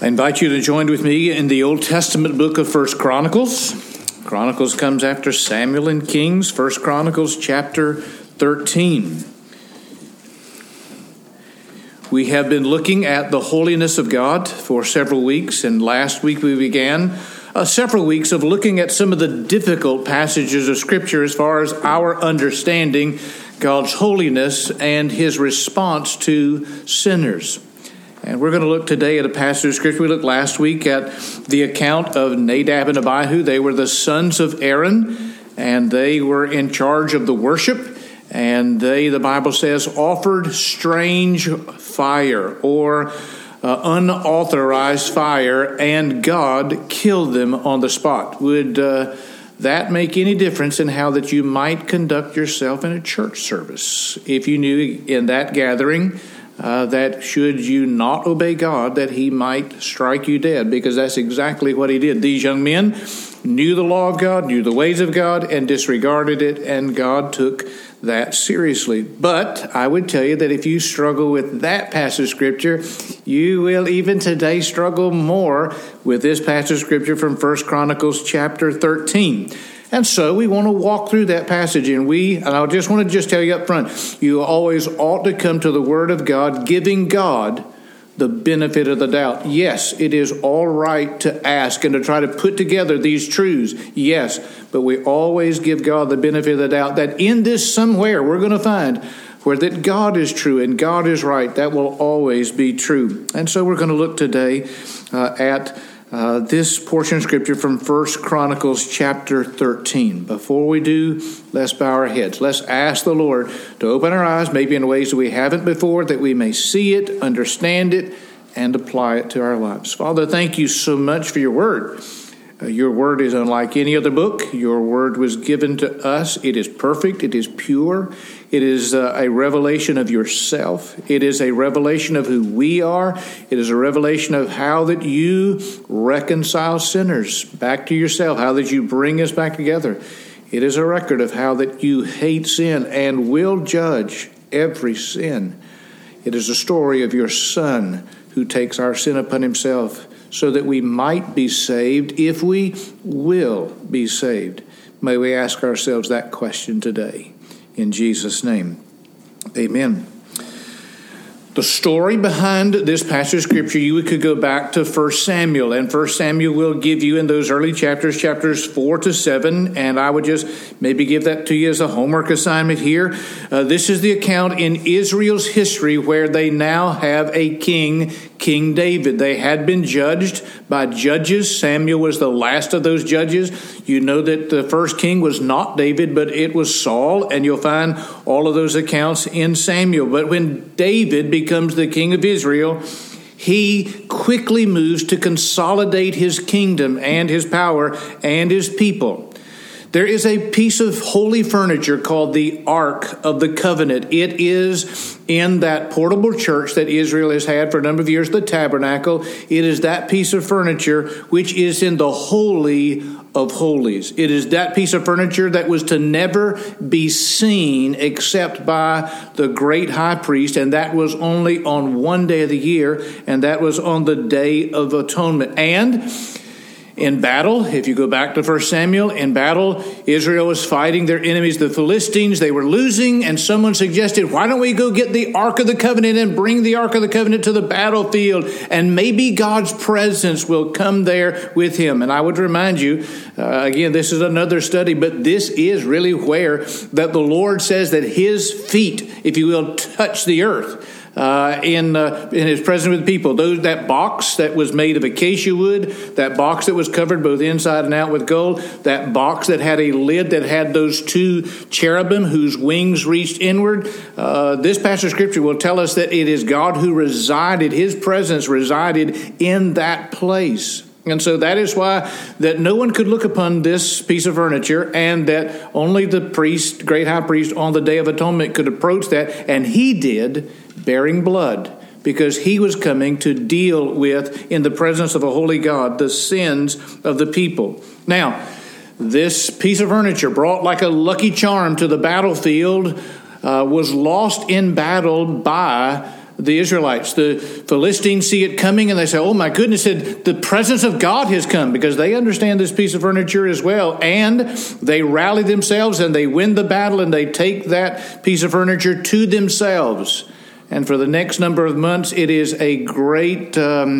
I invite you to join with me in the Old Testament book of 1 Chronicles. Chronicles comes after Samuel and Kings. 1 Chronicles chapter 13. We have been looking at the holiness of God for several weeks, and last week we began several weeks of looking at some of the difficult passages of Scripture as far as our understanding God's holiness and His response to sinners. And we're going to look today at a passage of Scripture. We looked last week at the account of Nadab and Abihu. They were the sons of Aaron, and they were in charge of the worship. And they, the Bible says, offered strange fire or unauthorized fire, and God killed them on the spot. Would that make any difference in how that you might conduct yourself in a church service if you knew in that gathering that should you not obey God, that He might strike you dead? Because that's exactly what He did. These young men knew the law of God, knew the ways of God, and disregarded it, and God took that seriously. But I would tell you that if you struggle with that passage of Scripture, you will even today struggle more with this passage of Scripture from 1 Chronicles chapter 13. And so we want to walk through that passage, and I just want to tell you up front, you always ought to come to the Word of God, giving God the benefit of the doubt. Yes, it is all right to ask and to try to put together these truths. Yes, but we always give God the benefit of the doubt that in this somewhere we're going to find where that God is true and God is right. That will always be true. And so we're going to look today at this portion of Scripture from 1 Chronicles chapter 13. Before we do, let's bow our heads. Let's ask the Lord to open our eyes, maybe in ways that we haven't before, that we may see it, understand it, and apply it to our lives. Father, thank you so much for your word. Your word is unlike any other book. Your word was given to us. It is perfect. It is pure. It is a revelation of yourself. It is a revelation of who we are. It is a revelation of how that you reconcile sinners back to yourself, how that you bring us back together. It is a record of how that you hate sin and will judge every sin. It is a story of your Son who takes our sin upon himself so that we might be saved if we will be saved. May we ask ourselves that question today. In Jesus' name, amen. The story behind this passage of Scripture, you could go back to 1 Samuel, and 1 Samuel will give you in those early chapters 4 to 7, and I would just maybe give that to you as a homework assignment here. This is the account in Israel's history where they now have a king, King David. They had been judged by judges. Samuel was the last of those judges. You know that the first king was not David, but it was Saul, and you'll find all of those accounts in Samuel. But when David becomes the king of Israel, he quickly moves to consolidate his kingdom and his power and his people. There is a piece of holy furniture called the Ark of the Covenant. It is in that portable church that Israel has had for a number of years, the tabernacle. It is that piece of furniture which is in the Holy of Holies. It is that piece of furniture that was to never be seen except by the great high priest, and that was only on one day of the year, and that was on the Day of Atonement. And in battle, if you go back to 1 Samuel, in battle, Israel was fighting their enemies, the Philistines. They were losing, and someone suggested, why don't we go get the Ark of the Covenant and bring the Ark of the Covenant to the battlefield, and maybe God's presence will come there with him. And I would remind you, again, this is another study, but this is really where that the Lord says that his feet, if you will, touch the earth. In his presence with people. That box that was made of acacia wood, that box that was covered both inside and out with gold, that box that had a lid that had those two cherubim whose wings reached inward. This passage of Scripture will tell us that it is God who resided, his presence resided in that place. And so that is why that no one could look upon this piece of furniture, and that only the priest, great high priest, on the Day of Atonement could approach that, and he did, bearing blood, because he was coming to deal with, in the presence of a holy God, the sins of the people. Now, this piece of furniture, brought like a lucky charm to the battlefield, was lost in battle by the Israelites. The Philistines see it coming and they say, oh my goodness, the presence of God has come, because they understand this piece of furniture as well. And they rally themselves and they win the battle and they take that piece of furniture to themselves. And for the next number of months, it is a great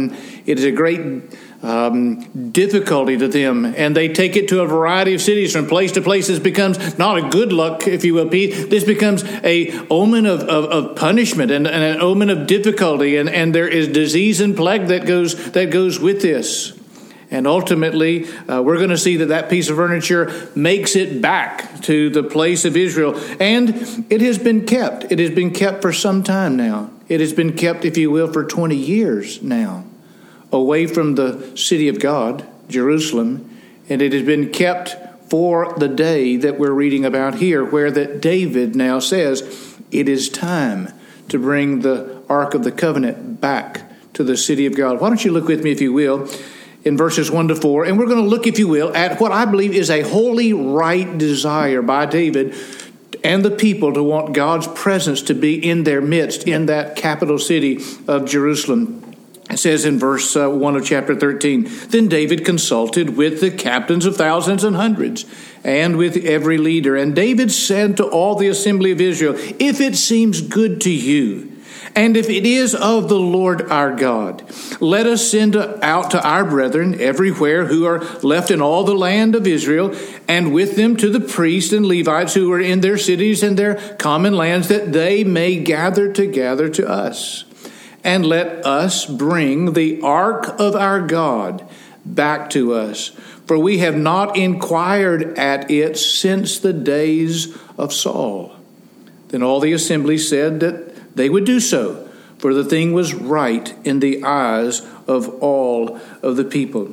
difficulty to them, and they take it to a variety of cities from place to place. This becomes not a good luck, if you will, Pete. This becomes a omen of punishment and an omen of difficulty, and there is disease and plague that goes with this. And ultimately, we're going to see that piece of furniture makes it back to the place of Israel. And it has been kept. It has been kept for some time now. It has been kept, if you will, for 20 years now, away from the city of God, Jerusalem. And it has been kept for the day that we're reading about here, where that David now says it is time to bring the Ark of the Covenant back to the city of God. Why don't you look with me, if you will, in verses 1 to 4, and we're going to look, if you will, at what I believe is a holy right desire by David and the people to want God's presence to be in their midst, in that capital city of Jerusalem. It says in verse 1 of chapter 13, then David consulted with the captains of thousands and hundreds, and with every leader. And David said to all the assembly of Israel, if it seems good to you, and if it is of the Lord our God, let us send out to our brethren everywhere who are left in all the land of Israel, and with them to the priests and Levites who are in their cities and their common lands, that they may gather together to us. And let us bring the ark of our God back to us, for we have not inquired at it since the days of Saul. Then all the assembly said that they would do so, for the thing was right in the eyes of all of the people.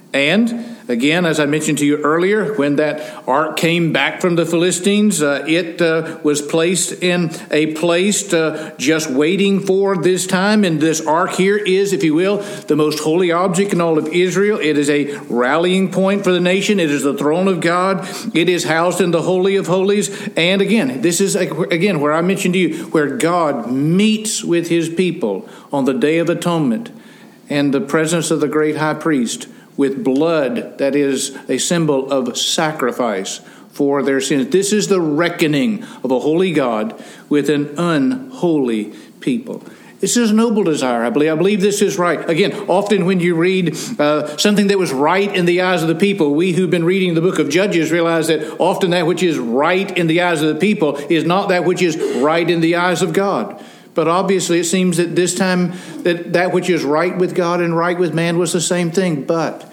And again, as I mentioned to you earlier, when that ark came back from the Philistines, it was placed in a place just waiting for this time. And this ark here is, if you will, the most holy object in all of Israel. It is a rallying point for the nation. It is the throne of God. It is housed in the Holy of Holies. And again, this is, again, where I mentioned to you, where God meets with his people on the Day of Atonement and the presence of the great high priest, with blood that is a symbol of sacrifice for their sins. This is the reckoning of a holy God with an unholy people. This is a noble desire, I believe. I believe this is right. Again, often when you read something that was right in the eyes of the people, we who've been reading the book of Judges realize that often that which is right in the eyes of the people is not that which is right in the eyes of God. But obviously it seems that this time that which is right with God and right with man was the same thing. But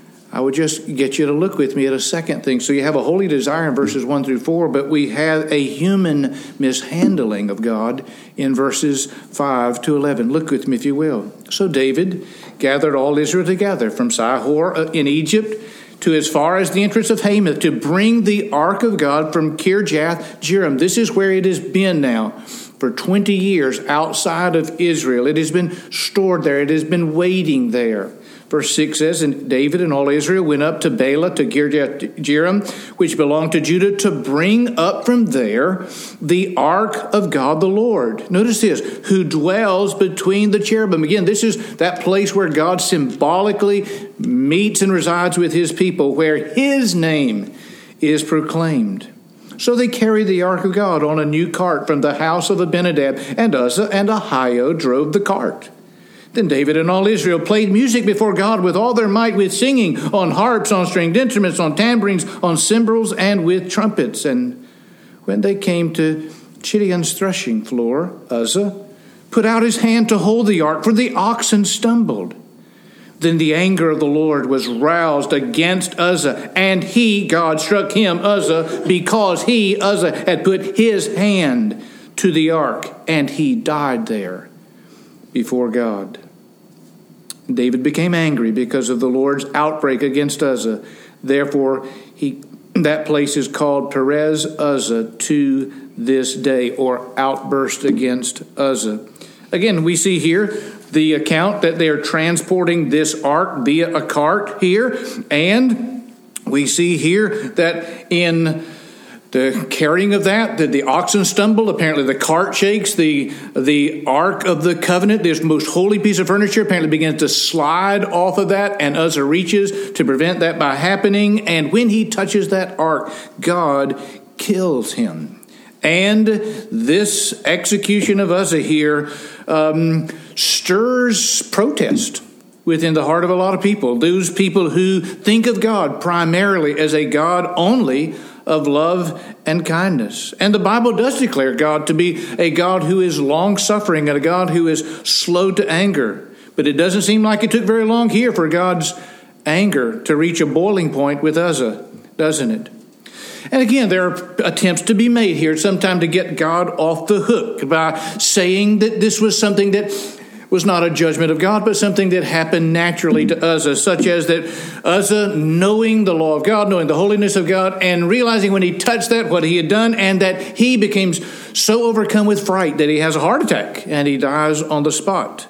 I would just get you to look with me at a second thing. So you have a holy desire in verses 1 through 4, but we have a human mishandling of God in verses 5 to 11. Look with me, if you will. So David gathered all Israel together from Sihor in Egypt to as far as the entrance of Hamath to bring the ark of God from Kirjath Jearim. This is where it has been now for 20 years outside of Israel. It has been stored there. It has been waiting there. Verse 6 says, and David and all Israel went up to Baalah, to Kirjath Jearim, which belonged to Judah, to bring up from there the ark of God the Lord. Notice this, who dwells between the cherubim. Again, this is that place where God symbolically meets and resides with his people, where his name is proclaimed. So they carried the ark of God on a new cart from the house of Abinadab, and Uzzah and Ahio drove the cart. Then David and all Israel played music before God with all their might, with singing on harps, on stringed instruments, on tambourines, on cymbals, and with trumpets. And when they came to Chidion's threshing floor, Uzzah put out his hand to hold the ark, for the oxen stumbled. Then the anger of the Lord was roused against Uzzah, and he, God, struck him, Uzzah, because he, Uzzah, had put his hand to the ark, and he died there before God. David became angry because of the Lord's outbreak against Uzzah. Therefore, that place is called Perez Uzzah to this day, or outburst against Uzzah. Again, we see here the account that they are transporting this ark via a cart here. And we see here that in The carrying of that, the oxen stumble. Apparently the cart shakes. The Ark of the Covenant, this most holy piece of furniture, apparently begins to slide off of that, and Uzzah reaches to prevent that by happening. And when he touches that ark, God kills him. And this execution of Uzzah here stirs protest within the heart of a lot of people. Those people who think of God primarily as a God only of love and kindness. And the Bible does declare God to be a God who is long-suffering and a God who is slow to anger. But it doesn't seem like it took very long here for God's anger to reach a boiling point with Uzzah, doesn't it? And again, there are attempts to be made here sometime to get God off the hook by saying that this was something that was not a judgment of God, but something that happened naturally to Uzzah, such as that Uzzah, knowing the law of God, knowing the holiness of God, and realizing when he touched that, what he had done, and that he becomes so overcome with fright that he has a heart attack and he dies on the spot.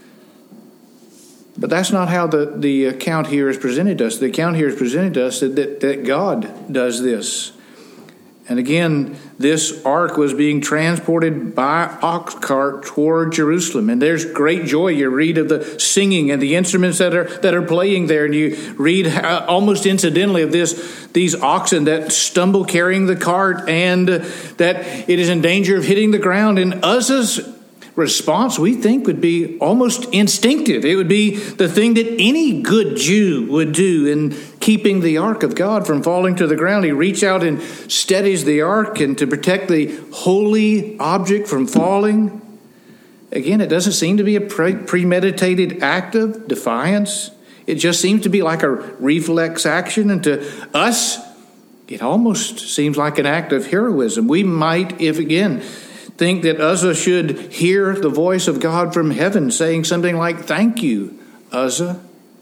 But that's not how the account here is presented to us. The account here is presented to us that God does this. And again, this ark was being transported by ox cart toward Jerusalem. And there's great joy. You read of the singing and the instruments that are playing there. And you read almost incidentally of these oxen that stumble carrying the cart and that it is in danger of hitting the ground. And Uzzah's response, we think, would be almost instinctive. It would be the thing that any good Jew would do in keeping the ark of God from falling to the ground. He reaches out and steadies the ark and to protect the holy object from falling. Again, it doesn't seem to be a premeditated act of defiance. It just seems to be like a reflex action. And to us, it almost seems like an act of heroism. We might, if again, think that Uzzah should hear the voice of God from heaven saying something like, "Thank you, Uzzah."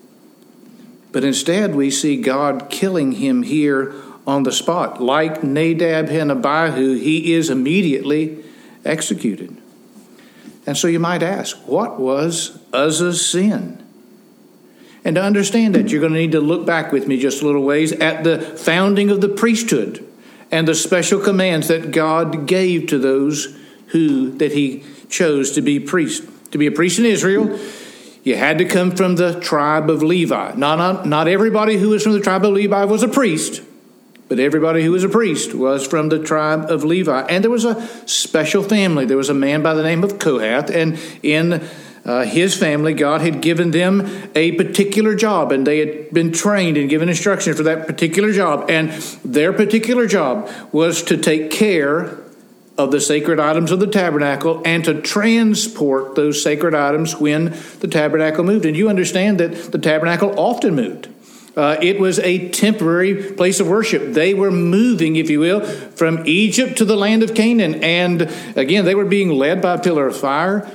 But instead we see God killing him here on the spot. Like Nadab and Abihu, he is immediately executed. And so you might ask, what was Uzzah's sin? And to understand that, you're going to need to look back with me just a little ways at the founding of the priesthood and the special commands that God gave to those that he chose to be priest. To be a priest in Israel, you had to come from the tribe of Levi. Not everybody who was from the tribe of Levi was a priest, but everybody who was a priest was from the tribe of Levi. And there was a special family. There was a man by the name of Kohath, and in his family, God had given them a particular job, and they had been trained and given instruction for that particular job. And their particular job was to take care of the sacred items of the tabernacle and to transport those sacred items when the tabernacle moved. And you understand that the tabernacle often moved. It was a temporary place of worship. They were moving, if you will, from Egypt to the land of Canaan. And again, they were being led by a pillar of fire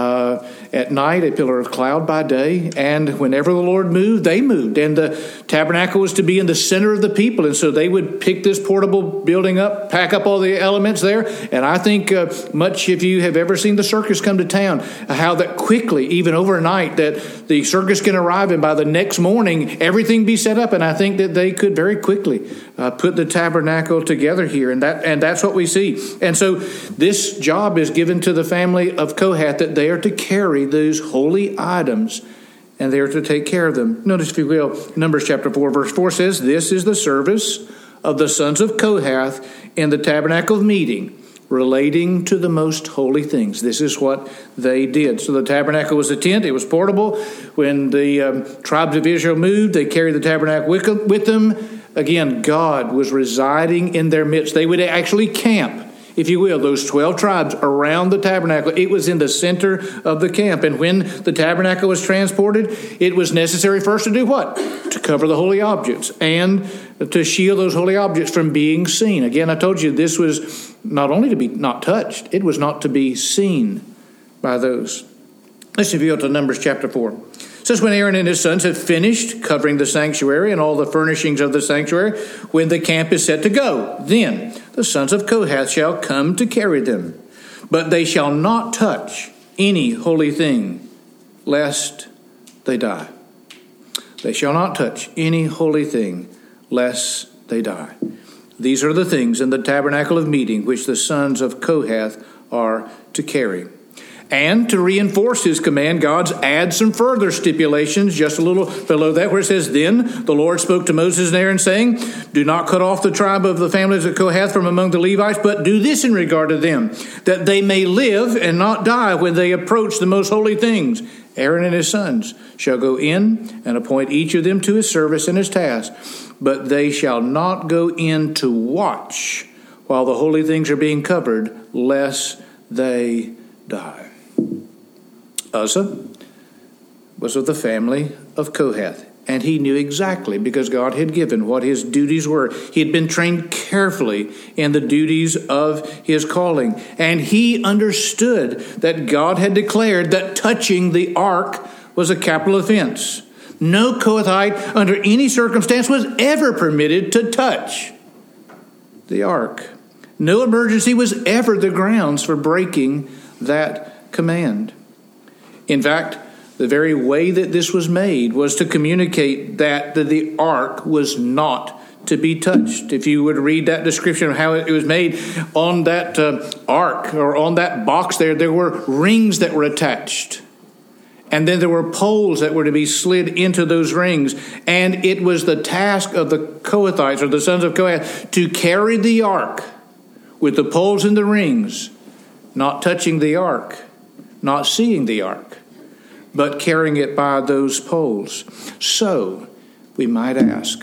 at night, a pillar of cloud by day. And whenever the Lord moved, they moved. And the tabernacle was to be in the center of the people. And so they would pick this portable building up, pack up all the elements there. And I think much, if you have ever seen the circus come to town, how that quickly, even overnight, that the circus can arrive and by the next morning, everything be set up. And I think that they could very quickly put the tabernacle together here. And that's what we see. And so this job is given to the family of Kohath, that they are to carry those holy items and they are to take care of them. Notice, if you will, Numbers chapter 4, verse 4 says, "This is the service of the sons of Kohath in the tabernacle of meeting, relating to the most holy things." This is what they did. So the tabernacle was a tent. It was portable. When the tribes of Israel moved, they carried the tabernacle with them. Again, God was residing in their midst. They would actually camp, if you will, those 12 tribes around the tabernacle. It was in the center of the camp. And when the tabernacle was transported, it was necessary first to do what? To cover the holy objects and to shield those holy objects from being seen. Again, I told you this was not only to be not touched, it was not to be seen by those. Listen, if you go to Numbers chapter 4. It says, "When Aaron and his sons had finished covering the sanctuary and all the furnishings of the sanctuary, when the camp is set to go, then the sons of Kohath shall come to carry them. But they shall not touch any holy thing, lest they die." They shall not touch any holy thing, lest they die. These are the things in the tabernacle of meeting which the sons of Kohath are to carry. And to reinforce his command, God adds some further stipulations just a little below that, where it says, Then the Lord spoke to Moses and Aaron, saying, Do not cut off the tribe of the families of Kohath from among the Levites, but do this in regard to them, that they may live and not die when they approach the most holy things. Aaron and his sons shall go in and appoint each of them to his service and his task, but they shall not go in to watch while the holy things are being covered, lest they die. Uzzah was of the family of Kohath, and he knew exactly, because God had given what his duties were. He had been trained carefully in the duties of his calling, and he understood that God had declared that touching the ark was a capital offense. No Kohathite under any circumstance was ever permitted to touch the ark. No emergency was ever the grounds for breaking that command. In fact, the very way that this was made was to communicate that the ark was not to be touched. If you would read that description of how it was made, on that ark or on that box there were rings that were attached. And then there were poles that were to be slid into those rings. And it was the task of the Kohathites, or the sons of Kohath, to carry the ark with the poles and the rings, not touching the ark, not seeing the ark, but carrying it by those poles. So, we might ask,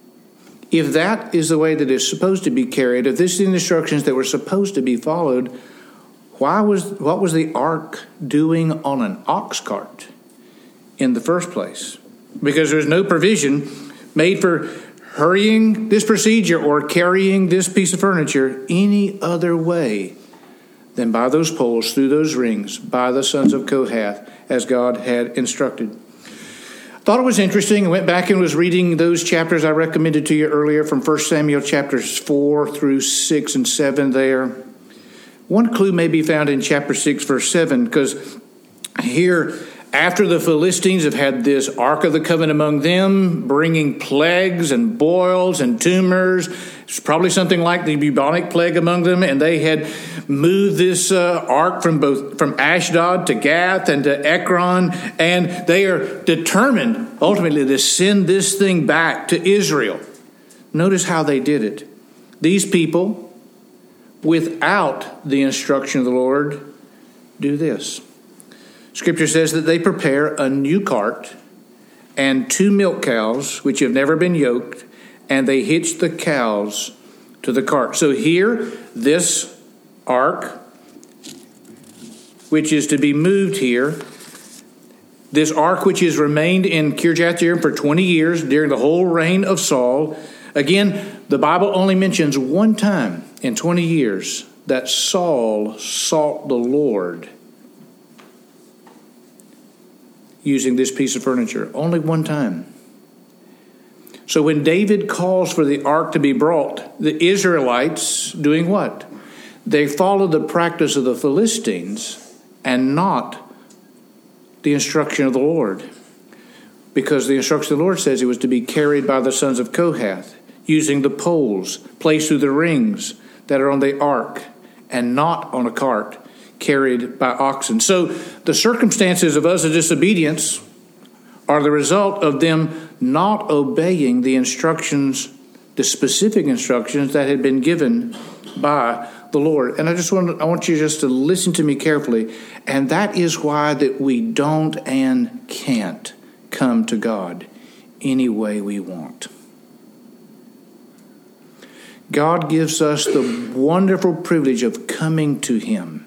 if that is the way that it's supposed to be carried, if this is the instructions that were supposed to be followed, what was the ark doing on an ox cart in the first place? Because there's no provision made for hurrying this procedure or carrying this piece of furniture any other way than by those poles, through those rings, by the sons of Kohath, as God had instructed. I thought it was interesting. I went back and was reading those chapters I recommended to you earlier from 1 Samuel chapters 4 through 6 and 7 there. One clue may be found in chapter 6, verse 7, because here, after the Philistines have had this Ark of the Covenant among them, bringing plagues and boils and tumors, it's probably something like the bubonic plague among them, and they had moved this ark from Ashdod to Gath and to Ekron, and they are determined ultimately to send this thing back to Israel. Notice how they did it. These people, without the instruction of the Lord, do this. Scripture says that they prepare a new cart and 2 milk cows, which have never been yoked, and they hitch the cows to the cart. So here, this ark, which is to be moved here, this ark which has remained in Kirjath-Jearim for 20 years during the whole reign of Saul. Again, the Bible only mentions one time in 20 years that Saul sought the Lord using this piece of furniture. Only one time. So when David calls for the ark to be brought, the Israelites doing what? They followed the practice of the Philistines and not the instruction of the Lord. Because the instruction of the Lord says it was to be carried by the sons of Kohath, using the poles placed through the rings that are on the ark, and not on a cart carried by oxen. So the circumstances of Uzzah's disobedience are the result of them not obeying the instructions, the specific instructions that had been given by the Lord. And I want you just to listen to me carefully. And that is why that we don't and can't come to God any way we want. God gives us the wonderful privilege of coming to Him.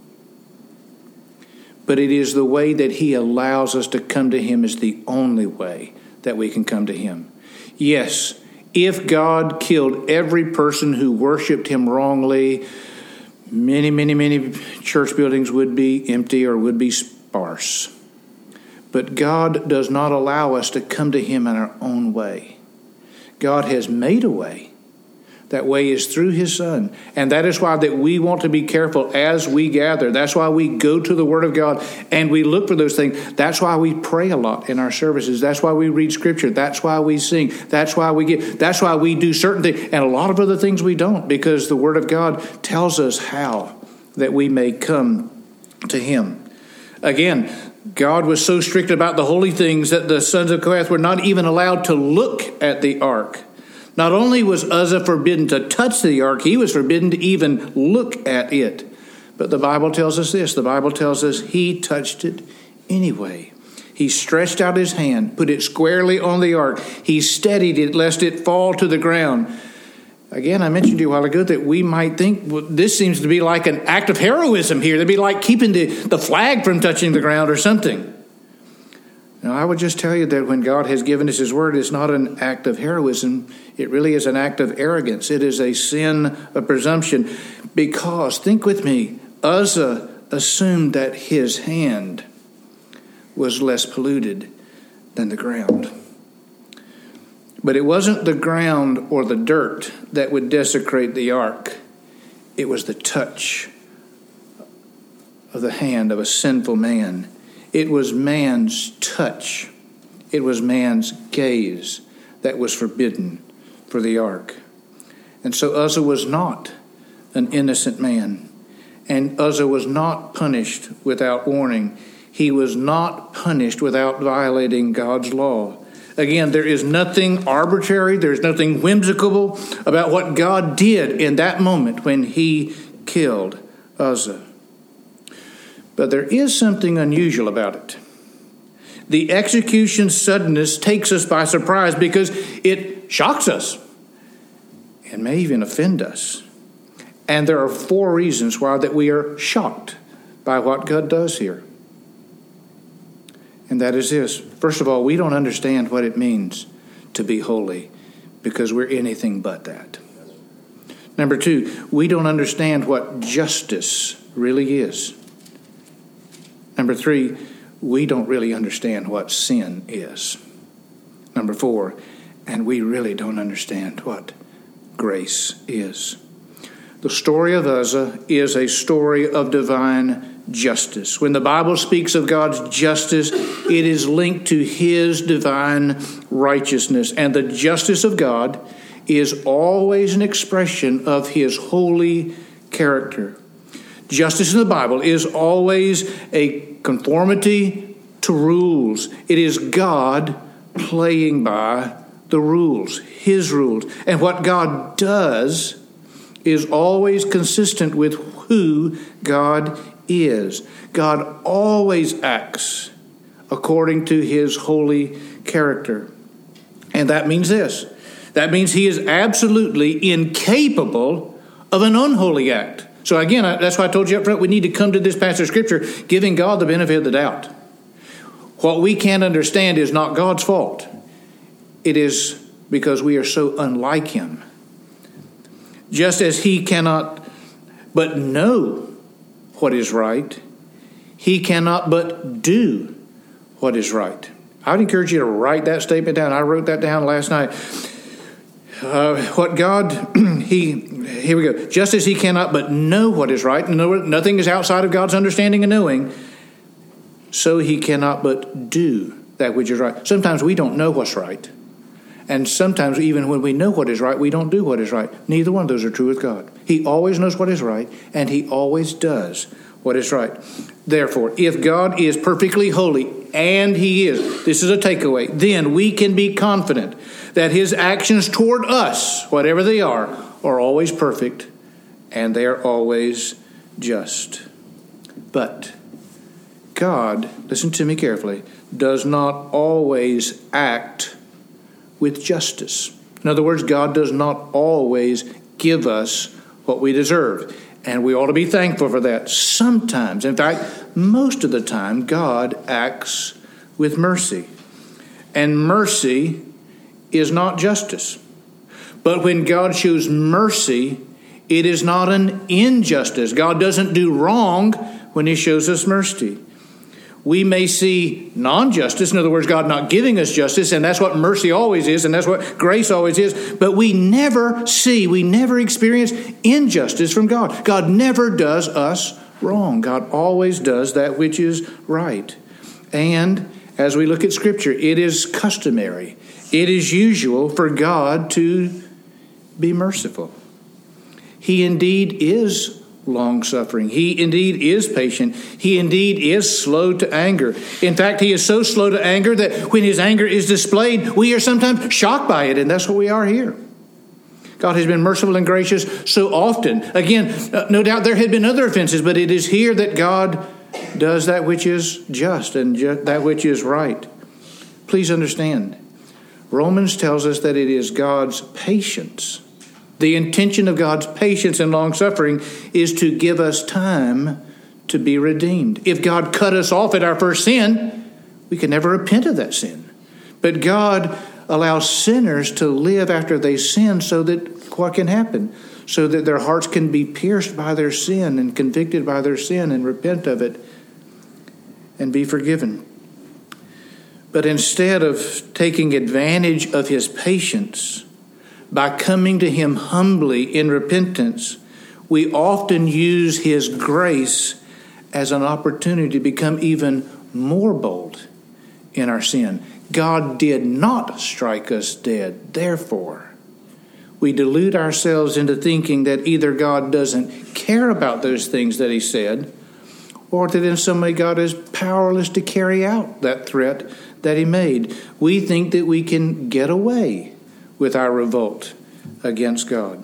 But it is the way that He allows us to come to Him is the only way that we can come to Him. Yes, if God killed every person who worshiped Him wrongly, many church buildings would be empty or would be sparse. But God does not allow us to come to Him in our own way. God has made a way That way is through his Son. And that is why that we want to be careful as we gather. That's why we go to the Word of God and we look for those things. That's why we pray a lot in our services. That's why we read Scripture. That's why we sing. That's why we give. That's why we do certain things. And a lot of other things we don't, because the Word of God tells us how that we may come to him. Again, God was so strict about the holy things that the sons of Kohath were not even allowed to look at the ark. Not only was Uzzah forbidden to touch the ark, he was forbidden to even look at it. But the Bible tells us this. The Bible tells us he touched it anyway. He stretched out his hand, put it squarely on the ark. He steadied it lest it fall to the ground. Again, I mentioned to you a while ago that we might think, well, this seems to be like an act of heroism here. It'd be like keeping the flag from touching the ground or something. Now, I would just tell you that when God has given us his word, it's not an act of heroism. It really is an act of arrogance. It is a sin of presumption. Because, think with me, Uzzah assumed that his hand was less polluted than the ground. But it wasn't the ground or the dirt that would desecrate the ark. It was the touch of the hand of a sinful man. It was man's touch. It was man's gaze that was forbidden for the ark. And so Uzzah was not an innocent man. And Uzzah was not punished without warning. He was not punished without violating God's law. Again, there is nothing arbitrary, there's nothing whimsical about what God did in that moment when he killed Uzzah. But there is something unusual about it. The execution's suddenness takes us by surprise because it shocks us and may even offend us. And there are 4 reasons why that we are shocked by what God does here. And that is this. First of all, we don't understand what it means to be holy because we're anything but that. Number 2, we don't understand what justice really is. Number 3, we don't really understand what sin is. Number 4, and we really don't understand what grace is. The story of Uzzah is a story of divine justice. When the Bible speaks of God's justice, it is linked to his divine righteousness. And the justice of God is always an expression of his holy character. Justice in the Bible is always a conformity to rules. It is God playing by the rules, his rules. And what God does is always consistent with who God is. God always acts according to his holy character. And that means this. That means he is absolutely incapable of an unholy act. So again, that's why I told you up front, we need to come to this passage of Scripture giving God the benefit of the doubt. What we can't understand is not God's fault. It is because we are so unlike him. Just as he cannot but know what is right, he cannot but do what is right. I would encourage you to write that statement down. I wrote that down last night. What God, here we go. Just as he cannot but know what is right, nothing is outside of God's understanding and knowing, so he cannot but do that which is right. Sometimes we don't know what's right. And sometimes even when we know what is right, we don't do what is right. Neither one of those are true with God. He always knows what is right, and he always does what is right. Therefore, if God is perfectly holy, and he is, this is a takeaway, then we can be confident that his actions toward us, whatever they are always perfect, and they are always just. But God, listen to me carefully, does not always act with justice. In other words, God does not always give us what we deserve. And we ought to be thankful for that. Sometimes, in fact, most of the time, God acts with mercy. And mercy is not justice. But when God shows mercy, it is not an injustice. God doesn't do wrong when he shows us mercy. we may see non-justice, in other words, God not giving us justice, and that's what mercy always is, and that's what grace always is, but we never experience injustice from God. God never does us wrong. God always does that which is right. And as we look at Scripture, it is customary, it is usual for God to be merciful. He indeed is long-suffering. He indeed is patient. He indeed is slow to anger. In fact, he is so slow to anger that when his anger is displayed, we are sometimes shocked by it, and that's what we are here. God has been merciful and gracious so often. Again, no doubt there had been other offenses, but it is here that God does that which is just and that which is right. Please understand, Romans tells us that it is God's patience. The intention of God's patience and long-suffering is to give us time to be redeemed. If God cut us off at our first sin, we can never repent of that sin. But God allows sinners to live after they sin so that what can happen? So that their hearts can be pierced by their sin and convicted by their sin and repent of it and be forgiven. But instead of taking advantage of his patience, by coming to him humbly in repentance, we often use his grace as an opportunity to become even more bold in our sin. God did not strike us dead. Therefore, we delude ourselves into thinking that either God doesn't care about those things that he said, or that in some way God is powerless to carry out that threat that he made. We think that we can get away with our revolt against God.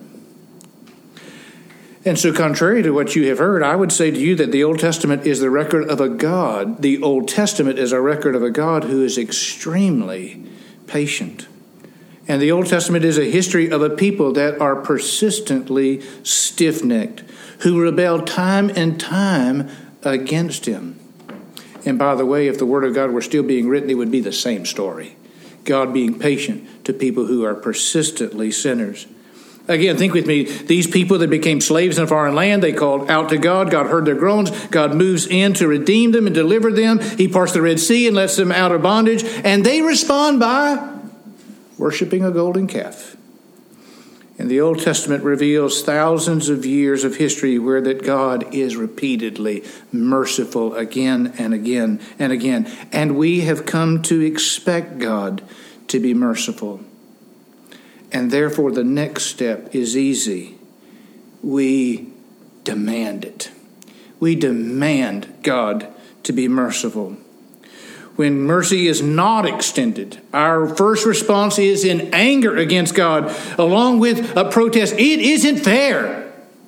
And so contrary to what you have heard, I would say to you that the Old Testament is the record of a God. The Old Testament is a record of a God who is extremely patient. And the Old Testament is a history of a people that are persistently stiff-necked, who rebel time and time against him. And by the way, if the Word of God were still being written, it would be the same story. God being patient to people who are persistently sinners. Again, think with me, these people that became slaves in a foreign land, they called out to God. God heard their groans. God moves in to redeem them and deliver them. He parts the Red Sea and lets them out of bondage. And they respond by worshiping a golden calf. And the Old Testament reveals thousands of years of history where that God is repeatedly merciful again and again and again. And we have come to expect God to be merciful. And therefore the next step is easy. We demand it. We demand God to be merciful. When mercy is not extended, our first response is in anger against God, along with a protest. It isn't fair.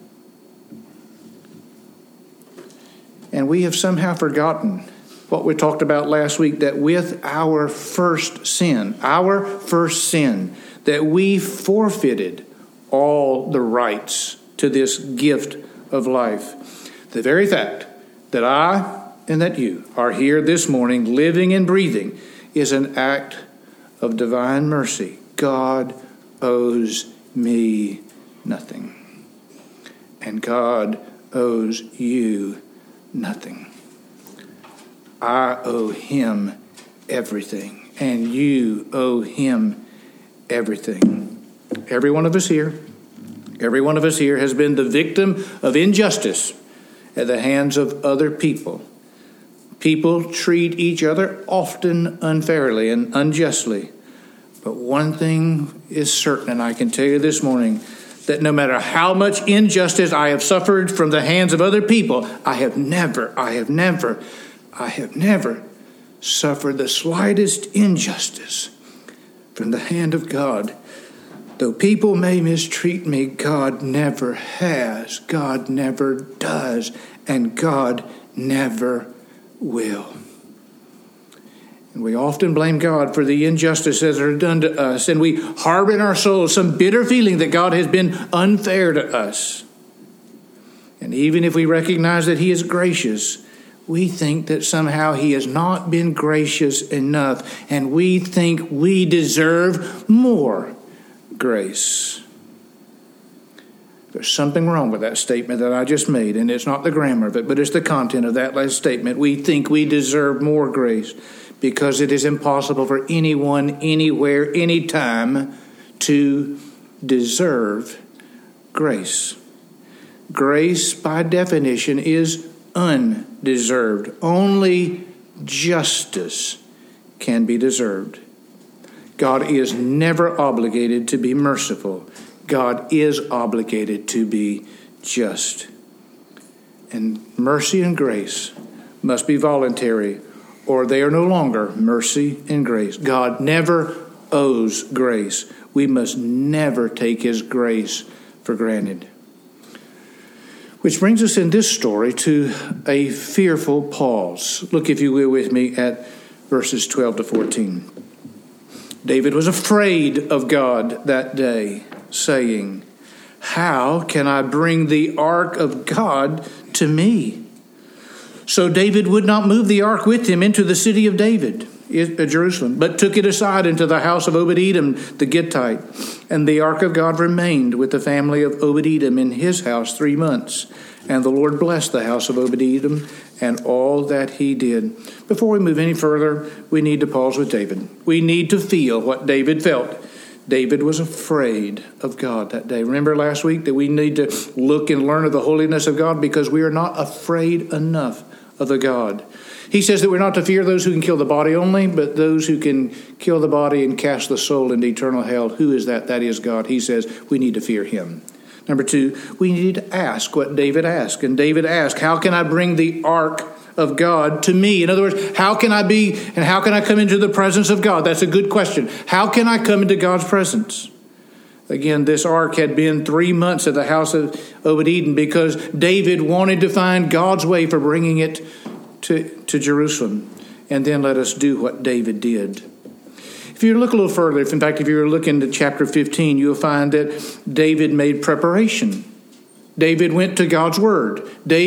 And we have somehow forgotten what we talked about last week, that with our first sin, that we forfeited all the rights to this gift of life. The very fact that I and that you are here this morning, living and breathing, is an act of divine mercy. God owes me nothing. And God owes you nothing. I owe him everything, and you owe him everything. Every one of us here has been the victim of injustice at the hands of other people. People treat each other often unfairly and unjustly. But one thing is certain, and I can tell you this morning, that no matter how much injustice I have suffered from the hands of other people, I have never suffered the slightest injustice from the hand of God. Though people may mistreat me, God never has, God never does, and God never will. And we often blame God for the injustices that are done to us, and we harbor in our souls some bitter feeling that God has been unfair to us. And even if we recognize that he is gracious, we think that somehow he has not been gracious enough, and we think we deserve more grace. There's something wrong with that statement that I just made, and it's not the grammar of it, but it's the content of that last statement. We think we deserve more grace because it is impossible for anyone, anywhere, anytime to deserve grace. Grace, by definition, is undeserved. Only justice can be deserved. God is never obligated to be merciful. God is obligated to be just. And mercy and grace must be voluntary, or they are no longer mercy and grace. God never owes grace. We must never take his grace for granted. Which brings us in this story to a fearful pause. Look, if you will, with me at verses 12 to 14. David was afraid of God that day, saying, "How can I bring the ark of God to me?" So David would not move the ark with him into the city of David, Jerusalem, but took it aside into the house of Obed-Edom the Gittite. And the ark of God remained with the family of Obed-Edom in his house 3 months. And the Lord blessed the house of Obed-Edom and all that he did. Before we move any further, we need to pause with David. We need to feel what David felt. David was afraid of God that day. Remember last week that we need to look and learn of the holiness of God because we are not afraid enough of the God. He says that we're not to fear those who can kill the body only, but those who can kill the body and cast the soul into eternal hell. Who is that? That is God. He says we need to fear him. Number 2, we need to ask what David asked. And David asked, how can I bring the ark of God to me? In other words, how can I be and how can I come into the presence of God? That's a good question. How can I come into God's presence? Again, this ark had been 3 months at the house of Obed-Edom because David wanted to find God's way for bringing it to Jerusalem. And then let us do what David did. If you look a little further, in fact, if you were looking at chapter 15, you'll find that David made preparation. David went to God's word.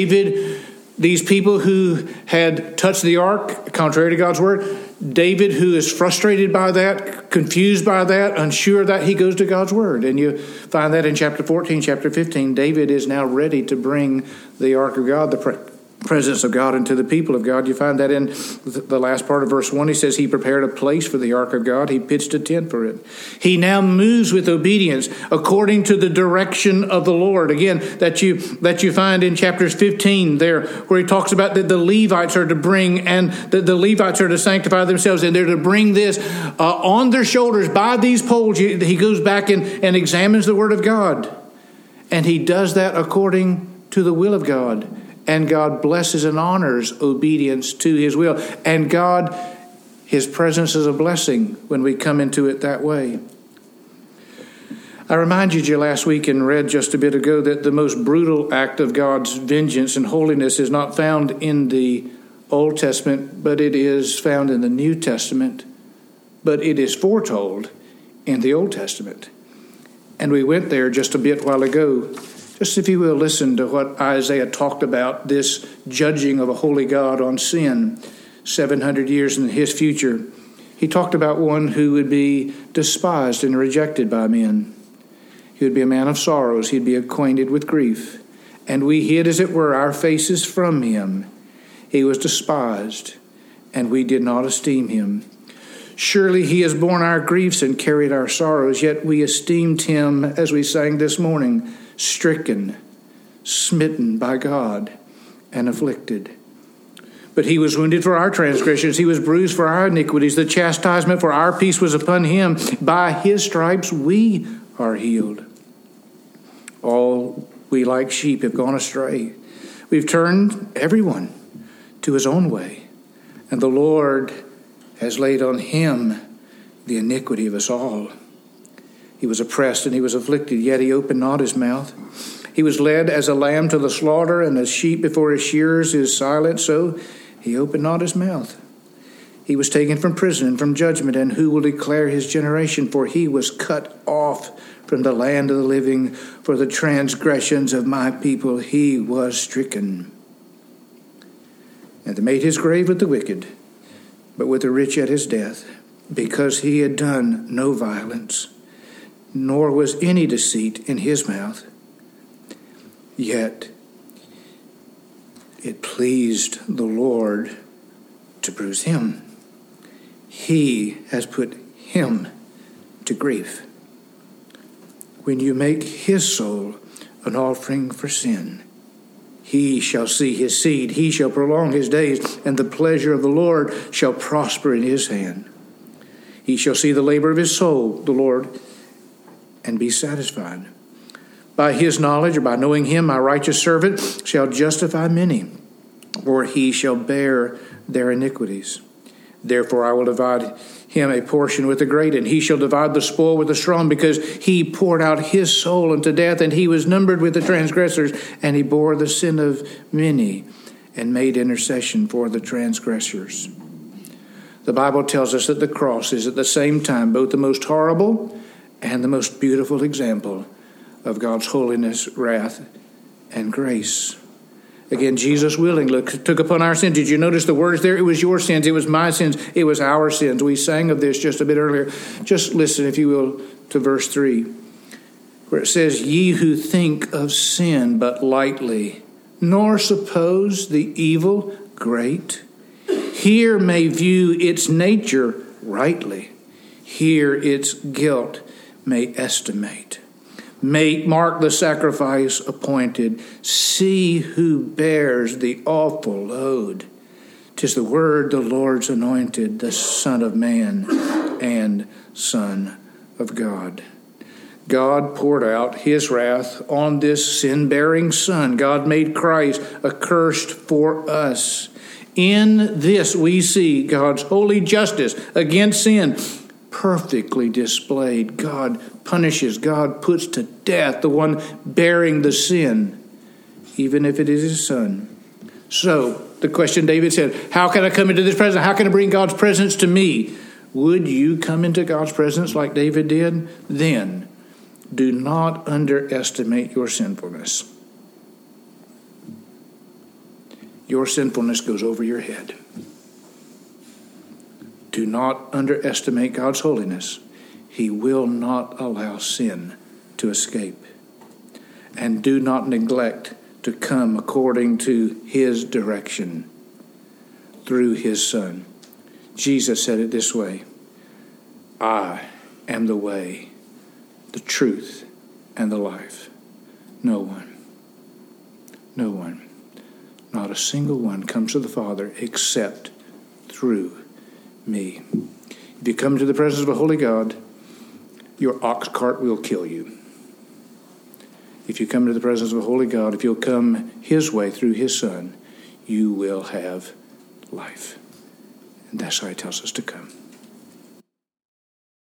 These people who had touched the ark, contrary to God's word, David, who is frustrated by that, confused by that, unsure of that, he goes to God's word. And you find that in chapter 14, chapter 15, David is now ready to bring the ark of God, the presence of God, into the people of God. You find that in the last part of verse 1. He says he prepared a place for the ark of God. He pitched a tent for it. He now moves with obedience according to the direction of the Lord. Again, that you find in chapters 15 there, where he talks about that the Levites are to bring, and the Levites are to sanctify themselves, and they're to bring this on their shoulders by these poles. He goes back and examines the word of God. And he does that according to the will of God. And God blesses and honors obedience to his will. And God, his presence is a blessing when we come into it that way. I reminded you last week and read just a bit ago that the most brutal act of God's vengeance and holiness is not found in the Old Testament, but it is found in the New Testament. But it is foretold in the Old Testament. And we went there just a bit while ago. Just if you will listen to what Isaiah talked about, this judging of a holy God on sin 700 years in his future. He talked about one who would be despised and rejected by men. He would be a man of sorrows. He'd be acquainted with grief. And we hid, as it were, our faces from him. He was despised, and we did not esteem him. Surely he has borne our griefs and carried our sorrows, yet we esteemed him, as we sang this morning, stricken, smitten by God, and afflicted. But he was wounded for our transgressions. He was bruised for our iniquities. The chastisement for our peace was upon him. By his stripes we are healed. All we like sheep have gone astray. We've turned everyone to his own way. And the Lord has laid on him the iniquity of us all. He was oppressed and he was afflicted, yet he opened not his mouth. He was led as a lamb to the slaughter, and as sheep before his shearers is silent, so he opened not his mouth. He was taken from prison and from judgment, and who will declare his generation? For he was cut off from the land of the living. For the transgressions of my people he was stricken. And they made his grave with the wicked, but with the rich at his death, because he had done no violence, nor was any deceit in his mouth. Yet it pleased the Lord to bruise him. He has put him to grief. When you make his soul an offering for sin, he shall see his seed, he shall prolong his days, and the pleasure of the Lord shall prosper in his hand. He shall see the labor of his soul, the Lord, and be satisfied. By his knowledge, or by knowing him, my righteous servant shall justify many, or he shall bear their iniquities. Therefore I will divide him a portion with the great, and he shall divide the spoil with the strong, because he poured out his soul unto death, and he was numbered with the transgressors, and he bore the sin of many, and made intercession for the transgressors. The Bible tells us that the cross is at the same time both the most horrible and the most beautiful example of God's holiness, wrath, and grace. Again, Jesus willingly took upon our sins. Did you notice the words there? It was your sins. It was my sins. It was our sins. We sang of this just a bit earlier. Just listen, if you will, to verse 3, where it says, "Ye who think of sin but lightly, nor suppose the evil great, here may view its nature rightly, here its guilt may estimate. Mark the sacrifice appointed. See who bears the awful load. 'Tis the word the Lord's anointed, the Son of Man and Son of God." God poured out his wrath on this sin-bearing Son. God made Christ accursed for us. In this we see God's holy justice against sin perfectly displayed. God punishes, God puts to death the one bearing the sin, even if it is his Son. So, the question David said, how can I come into this presence? How can I bring God's presence to me? Would you come into God's presence like David did? Then, do not underestimate your sinfulness. Your sinfulness goes over your head. Do not underestimate God's holiness. He will not allow sin to escape. And do not neglect to come according to his direction through his Son. Jesus said it this way, "I am the way, the truth, and the life. No one, not a single one comes to the Father except through me." If you come to the presence of a holy God, your ox cart will kill you. If you come to the presence of a holy God, if you'll come his way through his Son, you will have life. And that's how he tells us to come.